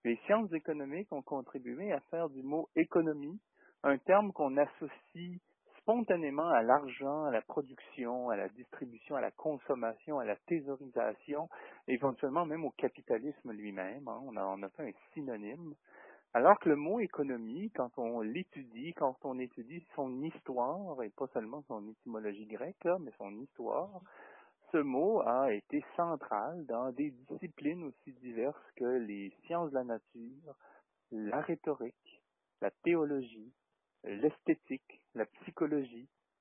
Les sciences économiques ont contribué à faire du mot économie un terme qu'on associe spontanément à l'argent, à la production, à la distribution, à la consommation, à la thésaurisation, éventuellement même au capitalisme lui-même. On a fait un synonyme. Alors que le mot économie, quand on l'étudie, quand on étudie son histoire, et pas seulement son étymologie grecque, là, mais son histoire, ce mot a été central dans des disciplines aussi diverses que les sciences de la nature, la rhétorique, la théologie, l'esthétique, la psychologie,